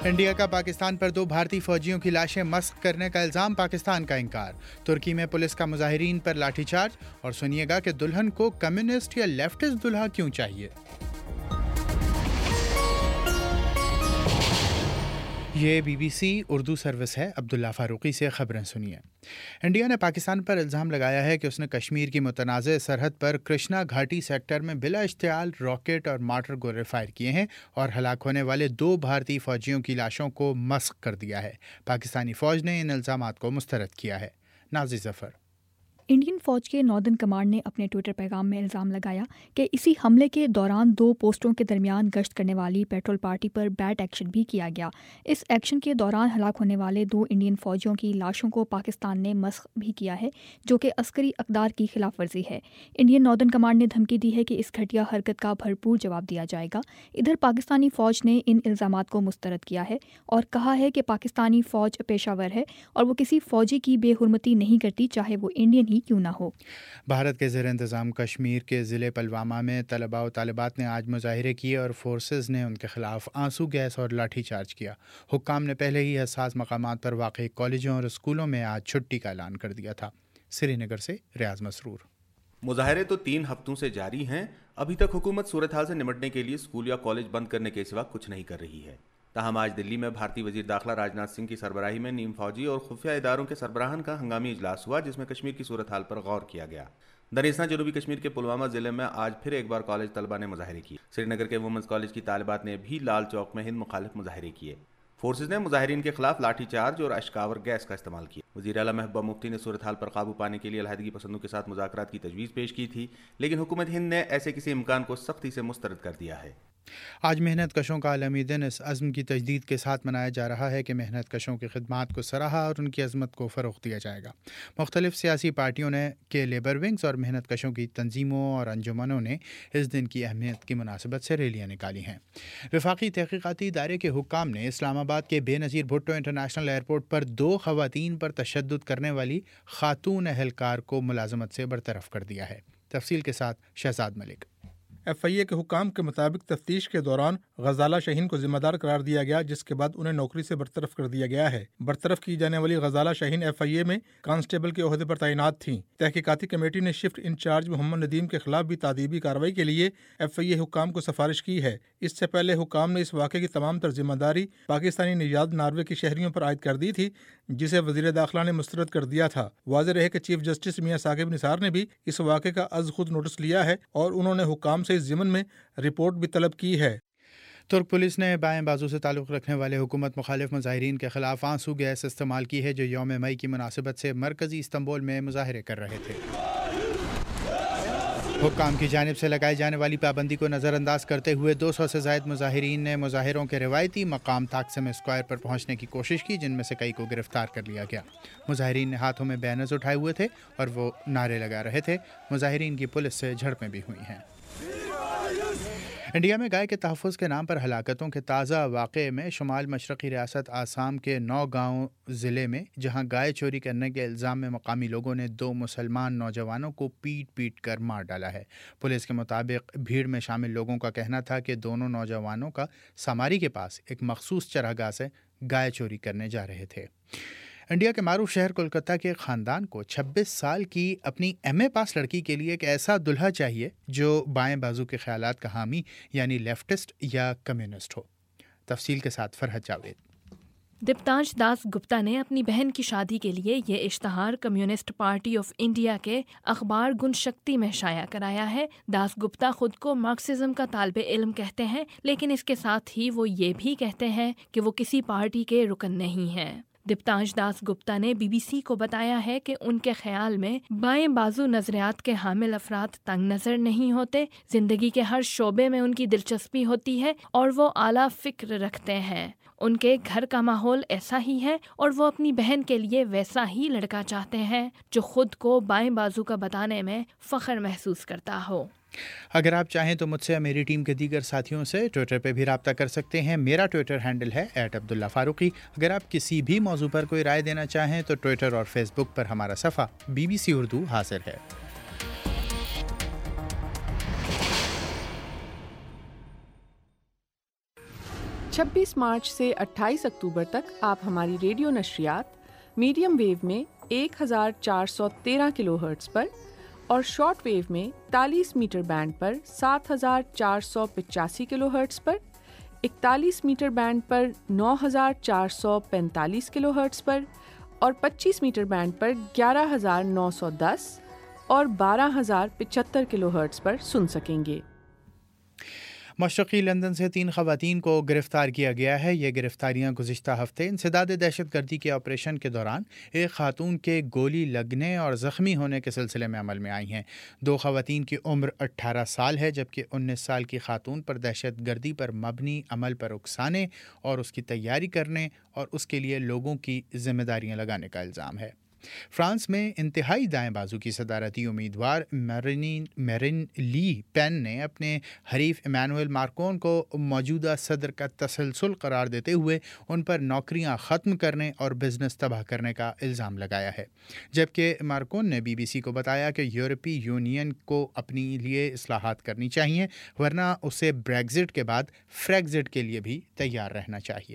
India کا پاکستان پر 2 بھارتی فوجیوں کی لاشیں مسخ کرنے کا الزام، پاکستان کا انکار۔ ترکی میں پولیس کا مظاہرین پر لاٹھی چارج، اور سنیے گا کہ دلہن کو کمیونسٹ یا لیفٹسٹ دلہا کیوں چاہیے۔ یہ BBC اردو سروس ہے۔ عبداللہ فاروقی سے خبریں سنیے۔ انڈیا نے پاکستان پر الزام لگایا ہے کہ اس نے کشمیر کی متنازع سرحد پر کرشنا گھاٹی سیکٹر میں بلا اشتعال راکٹ اور مارٹر گولے فائر کیے ہیں اور ہلاک ہونے والے 2 بھارتی فوجیوں کی لاشوں کو مسخ کر دیا ہے۔ پاکستانی فوج نے ان الزامات کو مسترد کیا ہے۔ نازی ظفر۔ انڈین فوج کے ناردرن کمانڈ نے اپنے ٹویٹر پیغام میں الزام لگایا کہ اسی حملے کے دوران 2 پوسٹوں کے درمیان گشت کرنے والی پیٹرول پارٹی پر بیٹ ایکشن بھی کیا گیا۔ اس ایکشن کے دوران ہلاک ہونے والے 2 انڈین فوجیوں کی لاشوں کو پاکستان نے مسخ بھی کیا ہے، جو کہ عسکری اقدار کی خلاف ورزی ہے۔ انڈین ناردرن کمانڈ نے دھمکی دی ہے کہ اس گھٹیا حرکت کا بھرپور جواب دیا جائے گا۔ ادھر پاکستانی فوج نے ان الزامات کو مسترد کیا ہے اور کہا ہے کہ پاکستانی فوج پیشہ ور ہے اور وہ کسی فوجی کی بے حرمتی نہیں کرتی، چاہے وہ انڈین ہی کیوں نہ ہو۔ بھارت کے زیر انتظام کشمیر کے ضلع پلوامہ میں طلباء و طالبات نے آج مظاہرے کیے اور فورسز نے ان کے خلاف آنسو گیس اور لاٹھی چارج کیا۔ حکام نے پہلے ہی حساس مقامات پر واقع کالجوں اور اسکولوں میں آج چھٹی کا اعلان کر دیا تھا۔ سری نگر سے ریاض مسرور۔ مظاہرے تو 3 ہفتوں سے جاری ہیں۔ ابھی تک حکومت صورتحال سے نمٹنے کے لیے اسکول یا کالج بند کرنے کے سوا کچھ نہیں کر رہی ہے۔ تاہم آج دلی میں بھارتی وزیر داخلہ راجناتھ سنگھ کی سربراہی میں نیم فوجی اور خفیہ اداروں کے سربراہان کا ہنگامی اجلاس ہوا، جس میں کشمیر کی صورتحال پر غور کیا گیا۔ درسنا جنوبی کشمیر کے پلوامہ ضلع میں آج پھر ایک بار کالج طلبہ نے مظاہرے کیے۔ سری نگر کے وومنس کالج کی طالبات نے بھی لال چوک میں ہند مخالف مظاہرے کیے۔ فورسز نے مظاہرین کے خلاف لاٹھی چارج اور اشکاور گیس کا استعمال کیا۔ وزیر اعلیٰ محبوبہ مفتی نے صورتحال پر قابو پانے کے لیے علیحدگی پسندوں کے ساتھ مذاکرات کی تجویز پیش کی تھی، لیکن حکومت ہند نے ایسے کسی امکان کو سختی سے مسترد کر دیا ہے۔ آج محنت کشوں کا عالمی دن اس عزم کی تجدید کے ساتھ منایا جا رہا ہے کہ محنت کشوں کی خدمات کو سراہا اور ان کی عظمت کو فروغ دیا جائے گا۔ مختلف سیاسی پارٹیوں نے کے لیبر ونگز اور محنت کشوں کی تنظیموں اور انجمنوں نے اس دن کی اہمیت کی مناسبت سے ریلیاں نکالی ہیں۔ وفاقی تحقیقاتی ادارے کے حکام نے اسلام آباد کے Benazir Bhutto international airport پر 2 خواتین پر تشدد کرنے والی خاتون اہلکار کو ملازمت سے برطرف کر دیا ہے۔ تفصیل کے ساتھ شہزاد ملک۔ FIA کے حکام کے مطابق تفتیش کے دوران غزالہ شاہین کو ذمہ دار قرار دیا گیا، جس کے بعد انہیں نوکری سے برطرف کر دیا گیا ہے۔ برطرف کی جانے والی غزالہ شاہین FIA میں کانسٹیبل کے عہدے پر تعینات تھیں۔ تحقیقاتی کمیٹی نے شفٹ انچارج محمد ندیم کے خلاف بھی تادیبی کارروائی کے لیے FIA حکام کو سفارش کی ہے۔ اس سے پہلے حکام نے اس واقعے کی تمام تر ذمہ داری پاکستانی نژاد ناروے کے شہریوں پر عائد کر دی تھی، جسے وزیر داخلہ نے مسترد کر دیا تھا۔ واضح رہے کہ چیف جسٹس میاں ثاقب نثار نے بھی اس واقعے کا از خود نوٹس لیا ہے اور انہوں نے حکام سے اس ضمن میں رپورٹ بھی طلب کی ہے۔ ترک پولیس نے بائیں بازو سے تعلق رکھنے والے حکومت مخالف مظاہرین کے خلاف آنسو گیس استعمال کی ہے، جو یوم مئی کی مناسبت سے مرکزی استنبول میں مظاہرے کر رہے تھے۔ حکام کی جانب سے لگائی جانے والی پابندی کو نظر انداز کرتے ہوئے 200 سے زائد مظاہرین نے مظاہروں کے روایتی مقام تاقسم اسکوائر پر پہنچنے کی کوشش کی، جن میں سے کئی کو گرفتار کر لیا گیا۔ مظاہرین نے ہاتھوں میں بینرز اٹھائے ہوئے تھے اور وہ نعرے لگا رہے تھے۔ مظاہرین کی پولیس سے جھڑپیں بھی ہوئی ہیں۔ انڈیا میں گائے کے تحفظ کے نام پر ہلاکتوں کے تازہ واقعے میں شمال مشرقی ریاست آسام کے نوگاؤں ضلع میں، جہاں گائے چوری کرنے کے الزام میں مقامی لوگوں نے 2 مسلمان نوجوانوں کو پیٹ کر مار ڈالا ہے۔ پولیس کے مطابق بھیڑ میں شامل لوگوں کا کہنا تھا کہ دونوں نوجوانوں کا ساماری کے پاس ایک مخصوص چراگاہ سے گائے چوری کرنے جا رہے تھے۔ انڈیا کے معروف شہر کولکتہ کے خاندان کو 26 سال کی اپنی MA پاس لڑکی کے لیے ایک ایسا دلہا چاہیے جو بائیں بازو کے خیالات کا حامی یعنی لیفٹسٹ یا کمیونسٹ ہو۔ تفصیل کے ساتھ فرحت جاوید۔ دیپتانش داس گپتا نے اپنی بہن کی شادی کے لیے یہ اشتہار کمیونسٹ پارٹی آف انڈیا کے اخبار گن شکتی میں شائع کرایا ہے۔ داس گپتا خود کو مارکسزم کا طالب علم کہتے ہیں، لیکن اس کے ساتھ ہی وہ یہ بھی کہتے ہیں کہ وہ کسی پارٹی کے رکن نہیں ہیں۔ دیپتانش داس گپتا نے BBC کو بتایا ہے کہ ان کے خیال میں بائیں بازو نظریات کے حامل افراد تنگ نظر نہیں ہوتے، زندگی کے ہر شعبے میں ان کی دلچسپی ہوتی ہے اور وہ اعلیٰ فکر رکھتے ہیں۔ ان کے گھر کا ماحول ایسا ہی ہے اور وہ اپنی بہن کے لیے ویسا ہی لڑکا چاہتے ہیں جو خود کو بائیں بازو کا بتانے میں فخر محسوس کرتا ہو۔ اگر آپ چاہیں تو مجھ سے یا میری ٹیم کے دیگر ساتھیوں سے ٹویٹر پہ بھی رابطہ کر سکتے ہیں۔ میرا ٹویٹر ہینڈل ہے @عبداللہ فاروقی۔ اگر آپ کسی بھی موضوع پر کوئی رائے دینا چاہیں تو ٹویٹر اور فیس بک پر ہمارا صفحہ BBC اردو حاضر ہے۔ 26 مارچ سے 28 اکتوبر تک آپ ہماری ریڈیو نشریات میڈیم ویو میں 1413 کلو ہرٹز پر اور شارٹ ویو میں 43 میٹر بینڈ پر 7485 کلو ہرٹز پر، 41 میٹر بینڈ پر 9445 کلو ہرٹز پر اور 25 میٹر بینڈ پر 11910 اور 12075 کلو ہرٹز پر سن سکیں گے۔ مشرقی لندن سے 3 خواتین کو گرفتار کیا گیا ہے۔ یہ گرفتاریاں گزشتہ ہفتے انسداد دہشت گردی کے آپریشن کے دوران ایک خاتون کے گولی لگنے اور زخمی ہونے کے سلسلے میں عمل میں آئی ہیں۔ 2 خواتین کی عمر 18 سال ہے جبکہ 19 سال کی خاتون پر دہشت گردی پر مبنی عمل پر اکسانے اور اس کی تیاری کرنے اور اس کے لیے لوگوں کی ذمہ داریاں لگانے کا الزام ہے۔ فرانس میں انتہائی دائیں بازو کی صدارتی امیدوار میرین لی پین نے اپنے حریف ایمانوئل ماکرون کو موجودہ صدر کا تسلسل قرار دیتے ہوئے ان پر نوکریاں ختم کرنے اور بزنس تباہ کرنے کا الزام لگایا ہے، جبکہ ماکرون نے بی بی سی کو بتایا کہ یورپی یونین کو اپنے لیے اصلاحات کرنی چاہیے ورنہ اسے بریگزٹ کے بعد فریگزٹ کے لیے بھی تیار رہنا چاہیے۔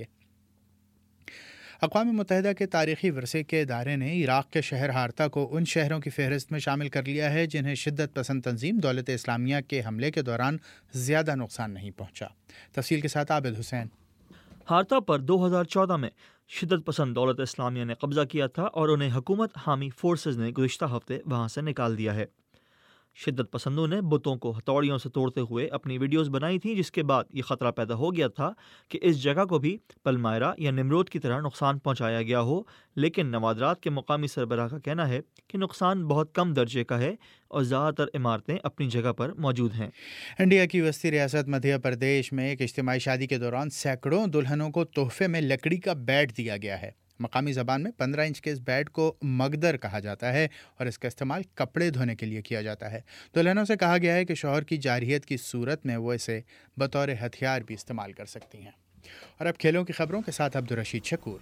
اقوام متحدہ کے تاریخی ورثے کے ادارے نے عراق کے شہر ہارتا کو ان شہروں کی فہرست میں شامل کر لیا ہے جنہیں شدت پسند تنظیم دولت اسلامیہ کے حملے کے دوران زیادہ نقصان نہیں پہنچا۔ تفصیل کے ساتھ عابد حسین۔ ہارتا پر 2014 میں شدت پسند دولت اسلامیہ نے قبضہ کیا تھا اور انہیں حکومت حامی فورسز نے گزشتہ ہفتے وہاں سے نکال دیا ہے۔ شدت پسندوں نے بتوں کو ہتھوڑیوں سے توڑتے ہوئے اپنی ویڈیوز بنائی تھیں، جس کے بعد یہ خطرہ پیدا ہو گیا تھا کہ اس جگہ کو بھی پلمائرا یا نمرود کی طرح نقصان پہنچایا گیا ہو، لیکن نوادرات کے مقامی سربراہ کا کہنا ہے کہ نقصان بہت کم درجے کا ہے اور زیادہ تر عمارتیں اپنی جگہ پر موجود ہیں۔ انڈیا کی وسطی ریاست مدھیہ پردیش میں ایک اجتماعی شادی کے دوران سینکڑوں دلہنوں کو تحفے میں لکڑی کا بیٹ دیا گیا ہے۔ مقامی زبان میں 15 انچ کے اس بیٹ کو مگدر کہا جاتا ہے اور اس کا استعمال کپڑے دھونے کے لیے کیا جاتا ہے۔ دلہنوں سے کہا گیا ہے کہ شوہر کی جارحیت کی صورت میں وہ اسے بطور ہتھیار بھی استعمال کر سکتی ہیں۔ اور اب کھیلوں کی خبروں کے ساتھ عبدالرشید شکور۔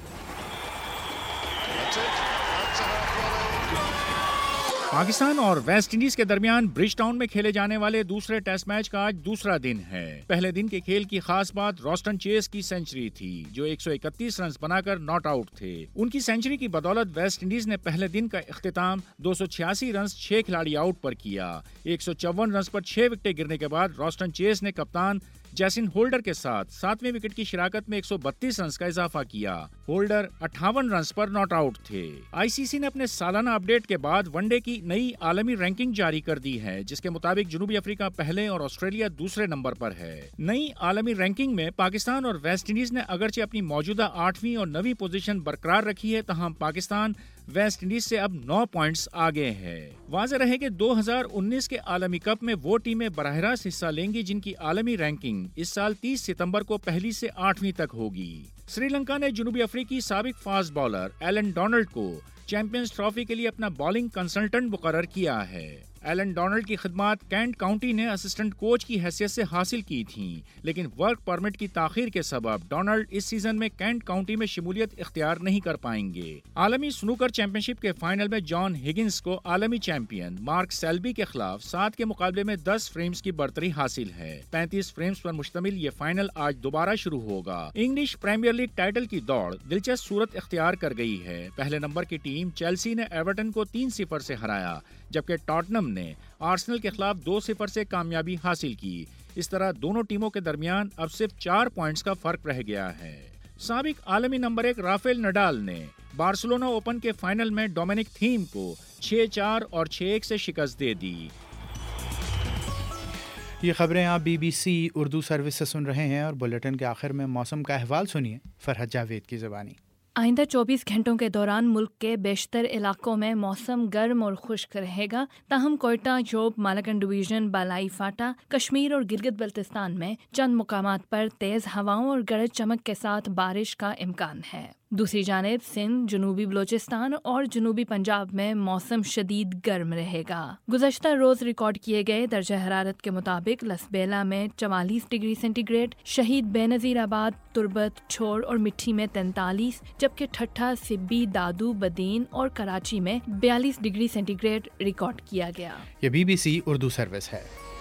پاکستان اور ویسٹ انڈیز کے درمیان برج ٹاؤن میں کھیلے جانے والے دوسرے ٹیسٹ میچ کا آج دوسرا دن ہے۔ پہلے دن کے کھیل کی خاص بات راسٹن چیز کی سنچری تھی جو 131 رنز بنا کر ناٹ آؤٹ تھے۔ ان کی سنچری کی بدولت ویسٹ انڈیز نے پہلے دن کا اختتام 286 رنز 6 کھلاڑی آؤٹ پر کیا۔ 154 رنز پر 6 وکٹیں گرنے کے بعد راسٹن چیز نے کپتان جیسن ہولڈر کے ساتھ 7ویں وکٹ کی شراکت میں 132 رنز کا اضافہ کیا۔ ہولڈر 58 رنز پر ناٹ آؤٹ تھے۔ آئی سی سی نے اپنے سالانہ اپ ڈیٹ کے بعد ون ڈے کی نئی عالمی رینکنگ جاری کر دی ہے، جس کے مطابق جنوبی افریقہ پہلے اور آسٹریلیا دوسرے نمبر پر ہے۔ نئی عالمی رینکنگ میں پاکستان اور ویسٹ انڈیز نے اگرچہ اپنی موجودہ 8ویں اور 9ویں پوزیشن برقرار رکھی ہے، تاہم پاکستان ویسٹ انڈیز سے اب 9 پوائنٹس آگے ہے۔ واضح رہے کہ 2019 کے عالمی کپ میں وہ ٹیمیں براہ راست حصہ لیں گی جن کی عالمی رینکنگ اس سال 30 ستمبر کو پہلی سے 8ویں تک ہوگی۔ سری لنکا نے جنوبی افریقی سابق فاسٹ بالر ایلن ڈونلڈ کو چیمپئنز ٹرافی کے لیے اپنا بالنگ کنسلٹنٹ مقرر کیا ہے۔ ایلن ڈونلڈ کی خدمات کینٹ کاؤنٹی نے اسسٹنٹ کوچ کی حیثیت سے حاصل کی تھیں، لیکن ورک پرمٹ کی تاخیر کے سبب ڈونلڈ اس سیزن میں کینٹ کاؤنٹی میں شمولیت اختیار نہیں کر پائیں گے۔ عالمی سنوکر چیمپئن شپ کے فائنل میں جان ہگنس کو عالمی چیمپئن مارک سیلبی کے خلاف 7 کے مقابلے میں 10 فریمز کی برتری حاصل ہے۔ 35 فریمز پر مشتمل یہ فائنل آج دوبارہ شروع ہوگا۔ انگلش پریمیئر لیگ ٹائٹل کی دوڑ دلچسپ صورت اختیار کر گئی ہے۔ پہلے نمبر کی ٹیم چیلسی نے ایورٹن کو 3-0 سے ہرایا، جبکہ ٹاٹنم نے آرسنل کے خلاف 2-0 سے کامیابی حاصل کی۔ اس طرح دونوں ٹیموں کے درمیان اب صرف 4 پوائنٹس کا فرق رہ گیا ہے۔ سابق عالمی نمبر 1 رافیل نڈال نے بارسلونا اوپن کے فائنل میں ڈومینک تھیم کو 6-4 اور 6-1 سے شکست دے دی۔ یہ خبریں آپ B B C Urdu service سے سن رہے ہیں اور بلیٹن کے آخر میں موسم کا احوال سنیے فرحت جاوید کی زبانی۔ آئندہ 24 گھنٹوں کے دوران ملک کے بیشتر علاقوں میں موسم گرم اور خشک رہے گا، تاہم کوئٹہ، جوب، مالاکنڈ ڈویژن، بالائی فاٹا، کشمیر اور گلگت بلتستان میں چند مقامات پر تیز ہوائوں اور گرج چمک کے ساتھ بارش کا امکان ہے۔ دوسری جانب سندھ، جنوبی بلوچستان اور جنوبی پنجاب میں موسم شدید گرم رہے گا۔ گزشتہ روز ریکارڈ کیے گئے درجہ حرارت کے مطابق لسبیلا میں 44 ڈگری سینٹی گریڈ، شہید بے نظیر آباد، تربت، چھوڑ اور مٹھی میں 43، جبکہ ٹھٹھا، سبی، دادو، بدین اور کراچی میں 42 ڈگری سینٹی گریڈ ریکارڈ کیا گیا۔ یہ B B C Urdu service ہے۔